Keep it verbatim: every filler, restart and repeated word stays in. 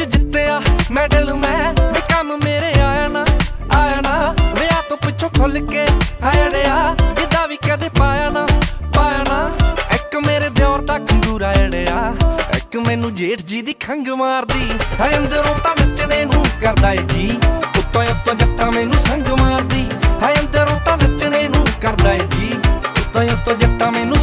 च जित्तिया मैडल मैं वे कम मेरे आया ना आया ना विआह तो पिछों खुल के आया जिदा भी कदे पाया ना पाया ना एक मेरे दियोर दा खंगूरा अड़िया एक मैनू जेठ जी दी खंग मारदी है अंदरों तां नच्चने नूं करदा ए जी उत्तों उत्तों जट्टा मैनू संग मारदी है अंदरों तां नच्चने नूं करदा ए जी उत्तों उत्तों जट्टा मैनू